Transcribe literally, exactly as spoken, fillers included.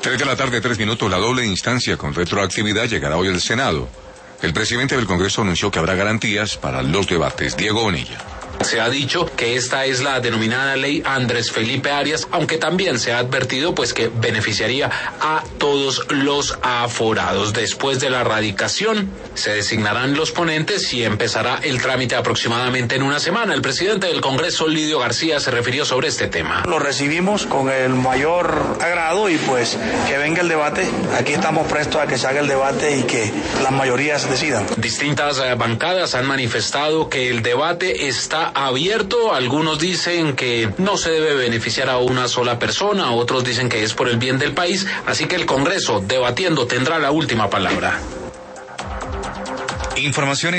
Tres de la tarde, tres minutos, la doble instancia con retroactividad llegará hoy al Senado. El presidente del Congreso anunció que habrá garantías para los debates. Diego Bonilla. Se ha dicho que esta es la denominada ley Andrés Felipe Arias, aunque también se ha advertido pues que beneficiaría a todos los aforados. Después de la radicación se designarán los ponentes y empezará el trámite aproximadamente en una semana. El presidente del Congreso, Lidio García, se refirió sobre este tema. Lo recibimos con el mayor agrado y pues que venga el debate. Aquí estamos prestos a que se haga el debate y que las mayorías decidan. Distintas eh, bancadas han manifestado que el debate está abierto. Algunos dicen que no se debe beneficiar a una sola persona, otros dicen que es por el bien del país, así que el Congreso, debatiendo, tendrá la última palabra. Información